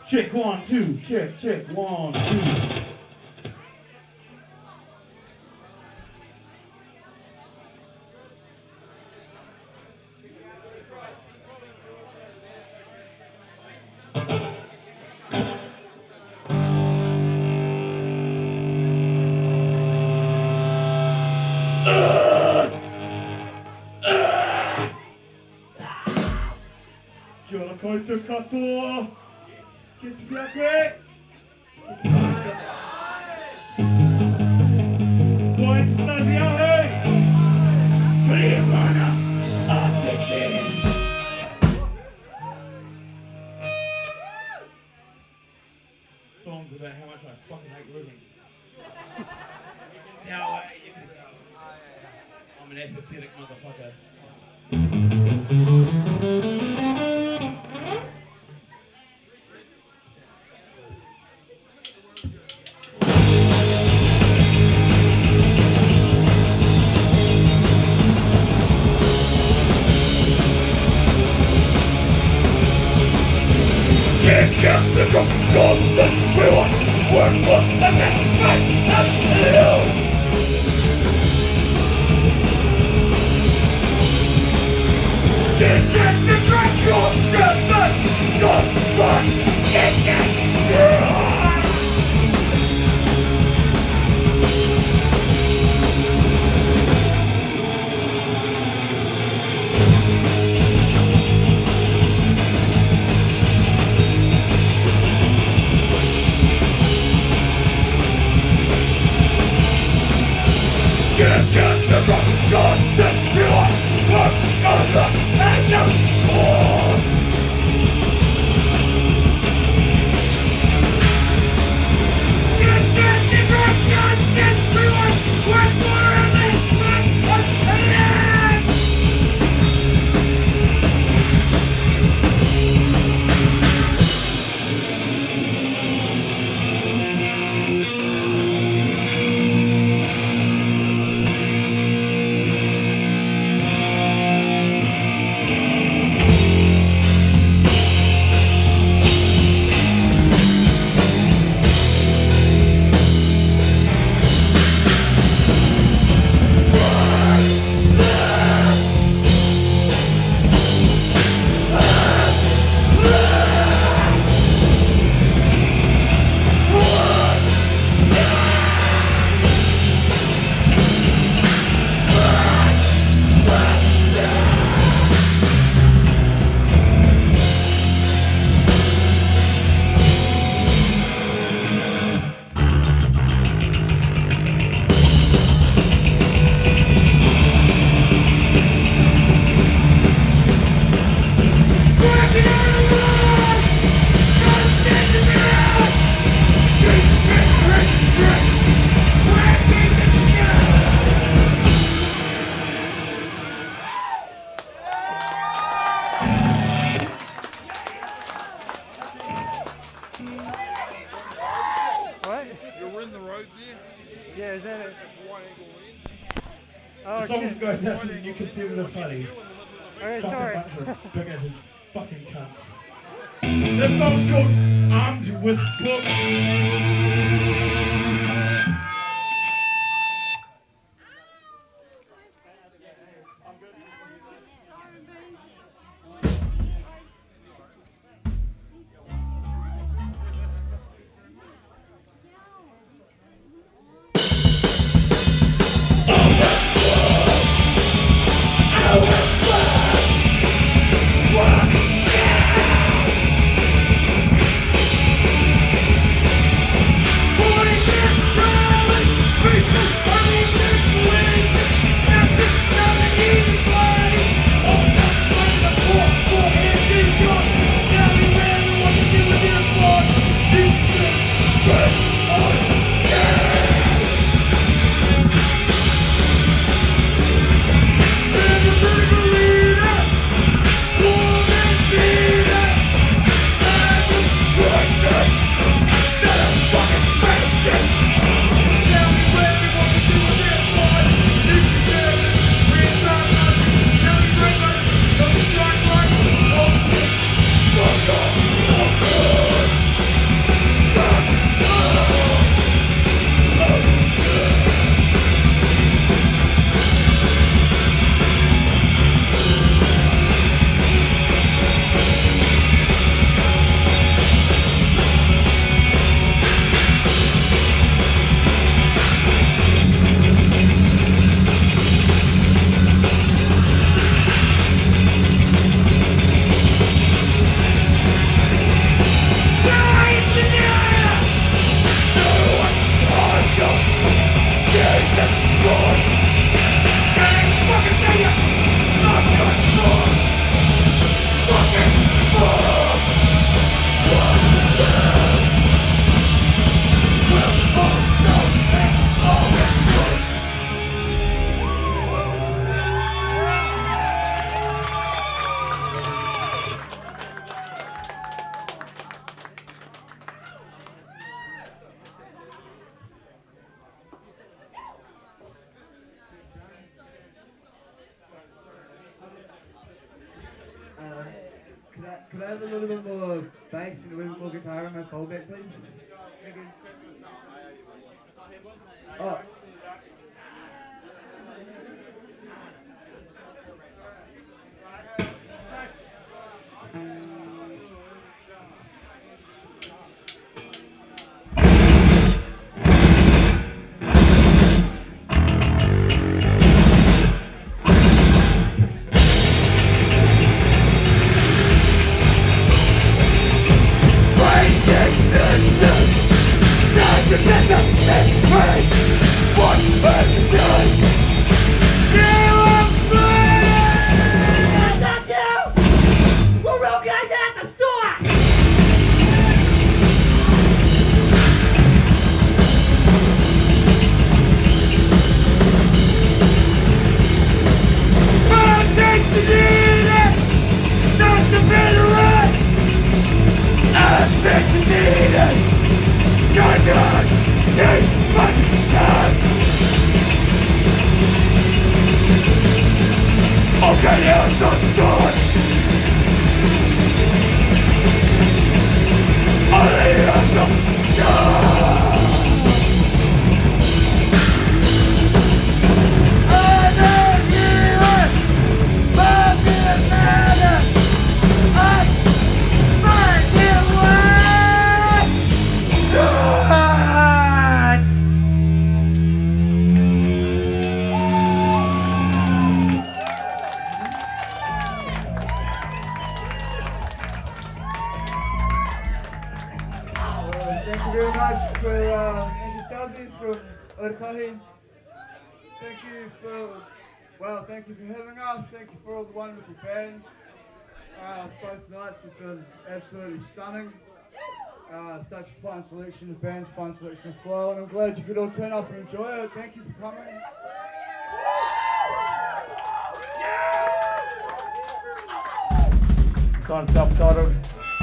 Check 1, 2, check 1, 2. Ora colto il catto che ti piace puoi stasiare prima a te songs about how much I fucking hate living. I'm an empathetic motherfucker. You consider them funny. Okay, sorry. Big-headed fucking cunts. This song's called Armed with Books. Boy! have a little bit more bass and a little bit more guitar on my fallback, please? Oh. Thank you very much for Andy Stalvey from Otahi. Thank you for having us. Thank you for all the wonderful bands. Both nights have been absolutely stunning. Such a fun selection of bands, fun selection of flow, and I'm glad you could all turn up and enjoy it. Thank you for coming. It's on self-titled.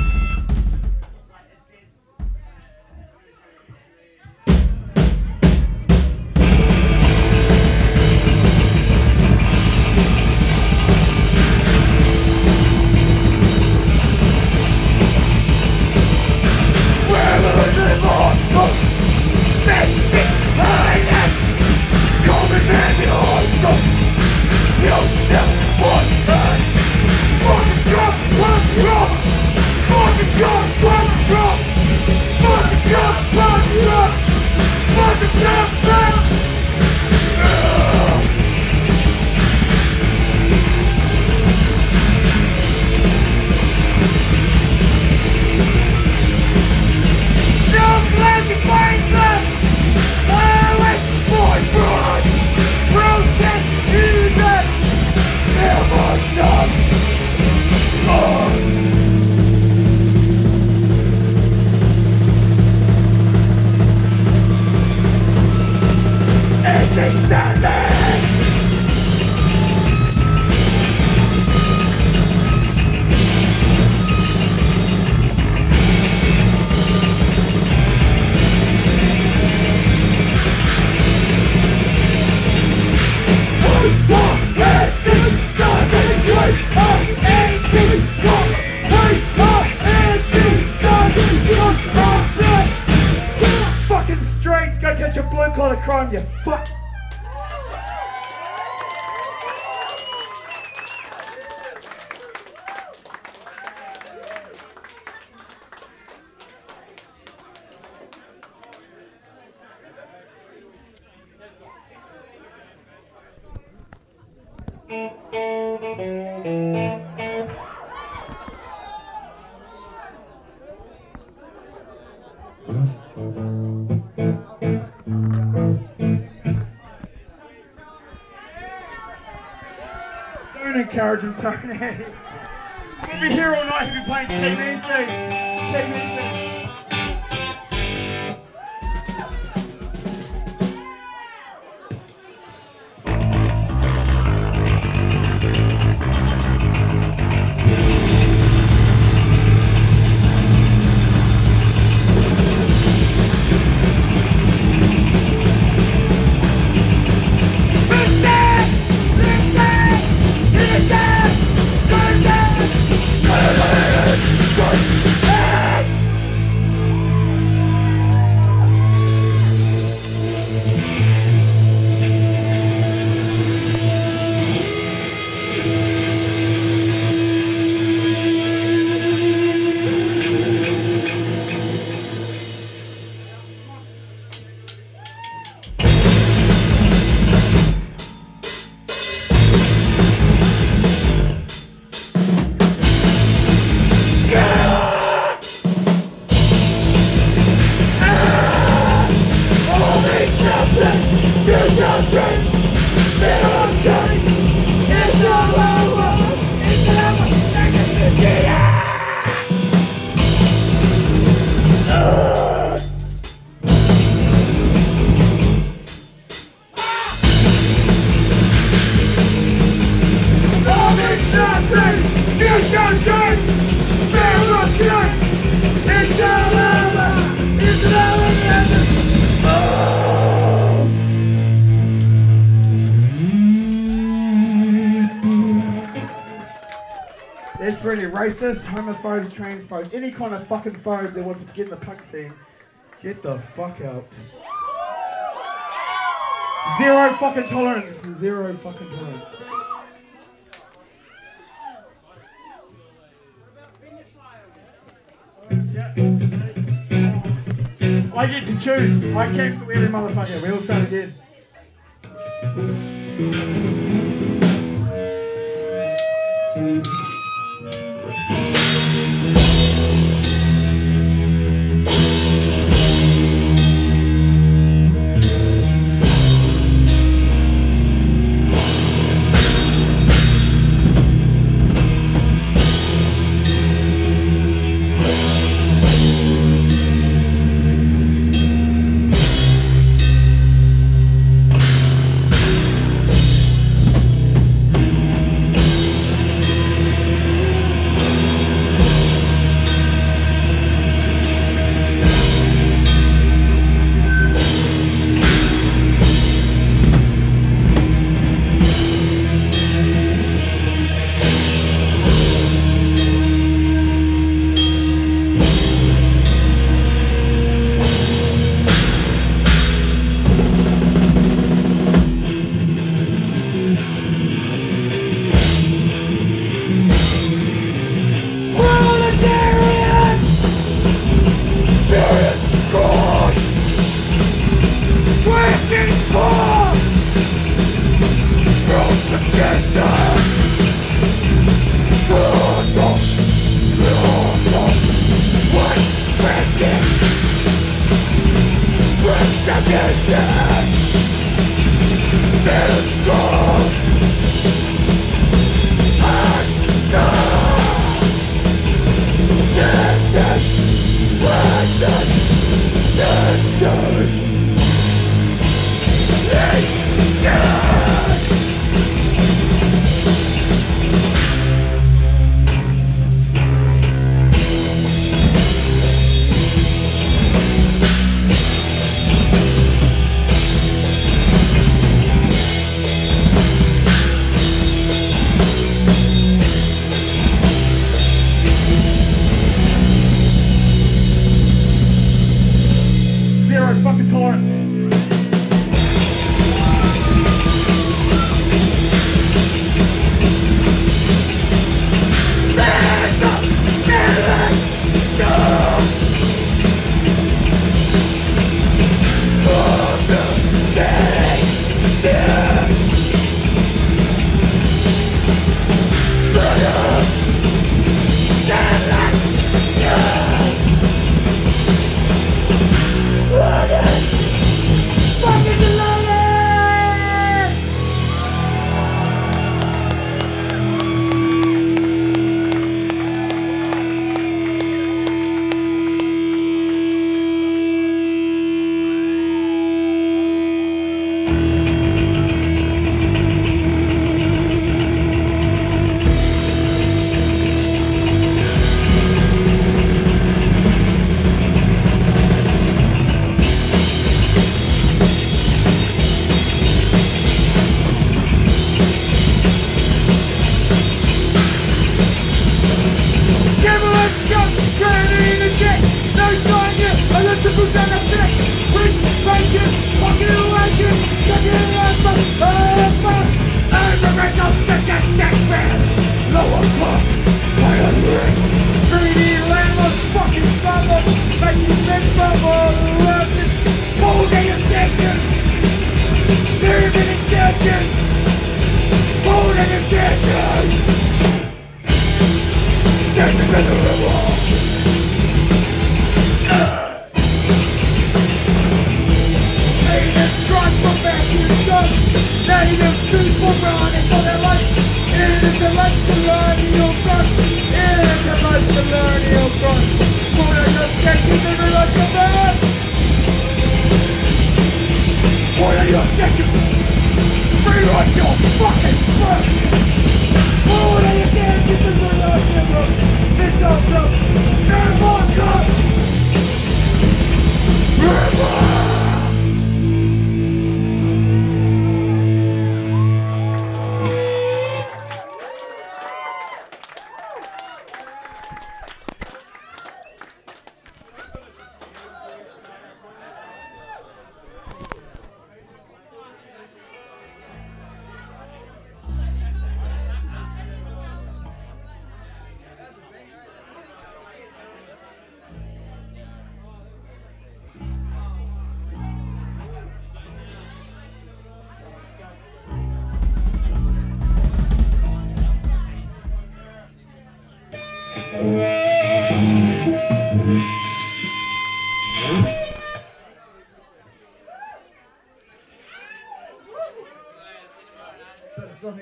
Go catch a blue collar crime, you fuck! Don't encourage him, Tony. We'll be here all night. He'll be playing TV things. TV things. Go, Racists, homophobes, transphobes, any kind of fucking phobe that wants to get in the punk scene, get the fuck out. Zero fucking tolerance. Zero fucking tolerance. I get to choose. I cancel every motherfucker. We all start again.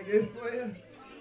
there for you.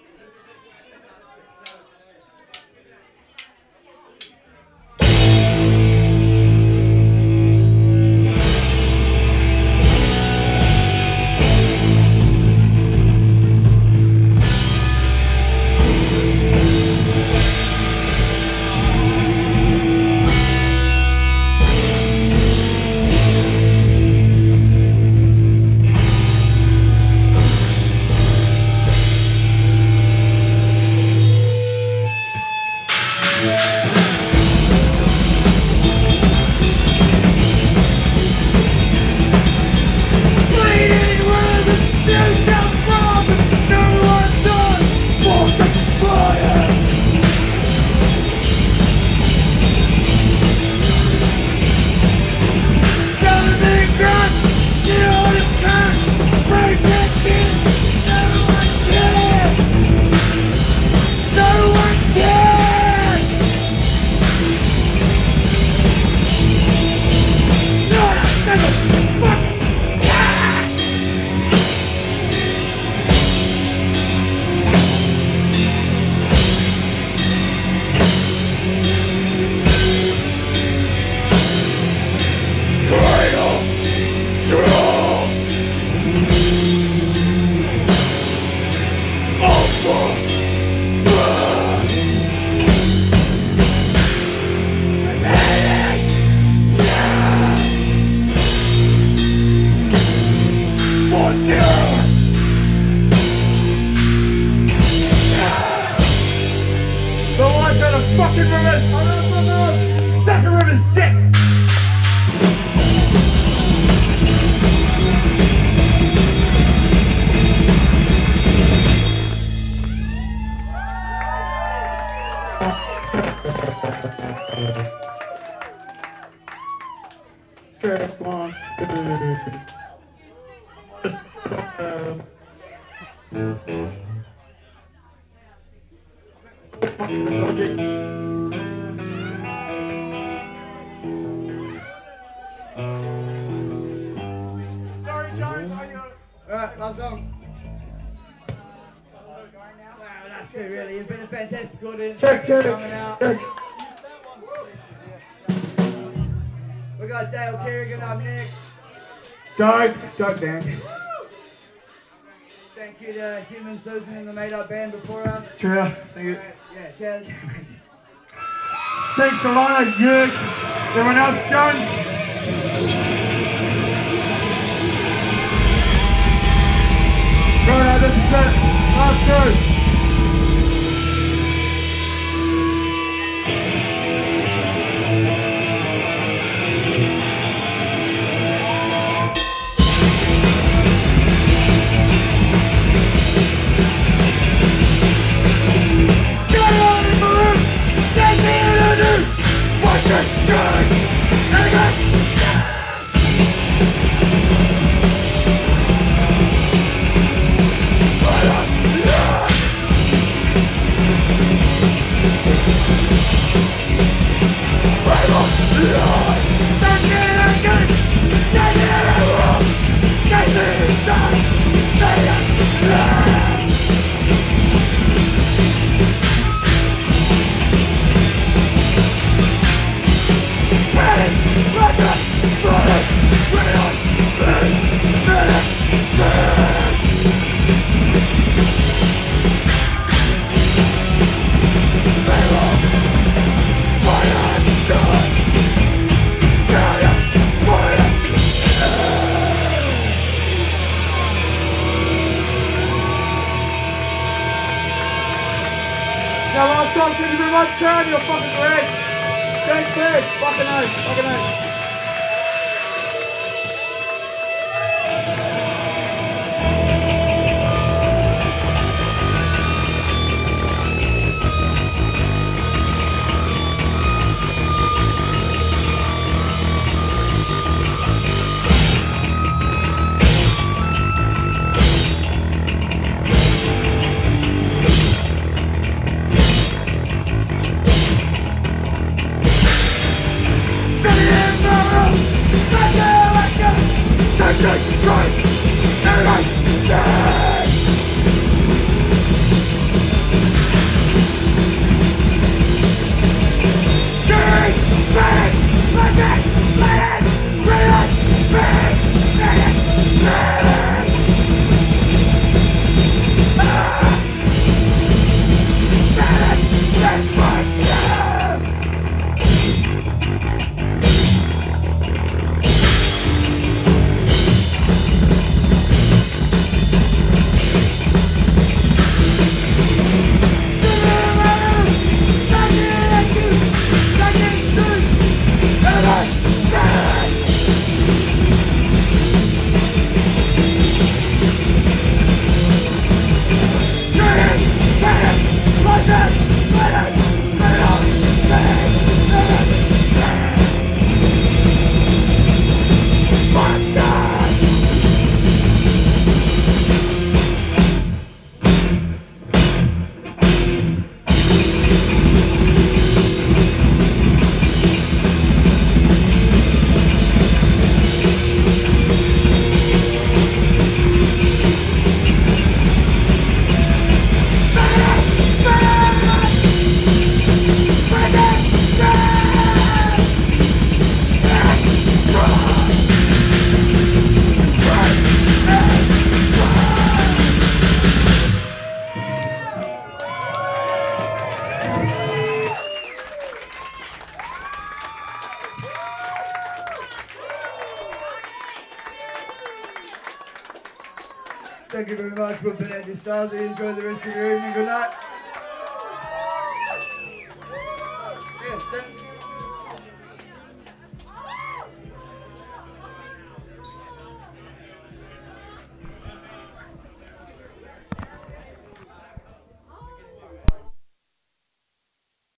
Alright, last song. Wow, that's good, really. You've been a fantastic audience. Check. Coming out. We got Dale Kerrigan up next. Dope band. Thank you to Him and Susan in the Made Up band before us. True. Thank you. Yeah, cheers. Thanks to Lana, Yerk, everyone else, Jones. Right, this is it. Last two. Thank you very much, Karen. You're fucking great. Thanks, Chris. Fucking nice. Jesus Christ, and I stand. Thank you very much. We've been Andy Starley. Enjoy the rest of your evening. Good night.